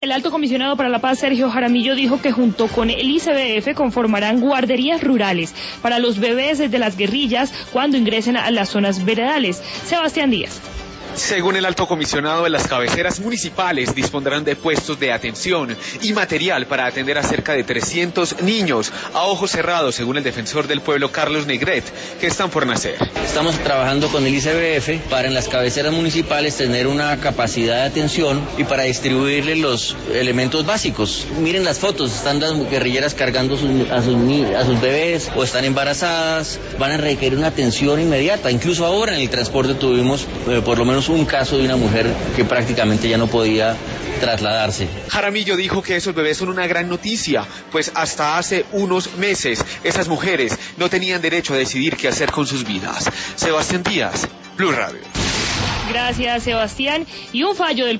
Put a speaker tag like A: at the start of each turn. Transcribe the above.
A: El alto comisionado para la paz, Sergio Jaramillo, dijo que junto con el ICBF conformarán guarderías rurales para los bebés de las guerrillas cuando ingresen a las zonas veredales. Sebastián Díaz.
B: Según el alto comisionado, las cabeceras municipales dispondrán de puestos de atención y material para atender a cerca de 300 niños a ojos cerrados, según el defensor del pueblo Carlos Negret, que están por nacer.
C: Estamos trabajando con el ICBF para en las cabeceras municipales tener una capacidad de atención y para distribuirle los elementos básicos. Miren las fotos, están las guerrilleras cargando a sus bebés o están embarazadas, van a requerir una atención inmediata. Incluso ahora en el transporte tuvimos por lo menos un caso de una mujer que prácticamente ya no podía trasladarse.
B: Jaramillo dijo que esos bebés son una gran noticia, pues hasta hace unos meses esas mujeres no tenían derecho a decidir qué hacer con sus vidas. Sebastián Díaz, Blue Radio.
A: Gracias, Sebastián. Y un fallo del